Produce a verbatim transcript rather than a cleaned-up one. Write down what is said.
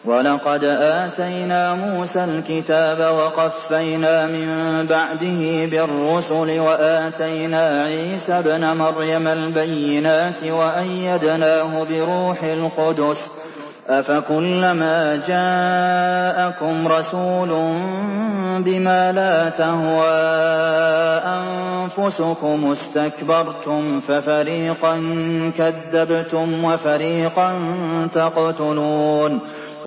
وَلَقَدْ آتَيْنَا مُوسَى الْكِتَابَ وَقَفَّيْنَا مِن بَعْدِهِ بِالرُّسُلِ وَآتَيْنَا عِيسَى ابْنَ مَرْيَمَ الْبَيِّنَاتِ وَأَيَّدْنَاهُ بِرُوحِ الْقُدُسِ ۗ أَفَكُلَّمَا جَاءَكُمْ رَسُولٌ بِمَا لَا تَهْوَىٰ أَنفُسُكُمُ اسْتَكْبَرْتُمْ فَفَرِيقًا كَذَّبْتُمْ وَفَرِيقًا تَقْتُلُونَ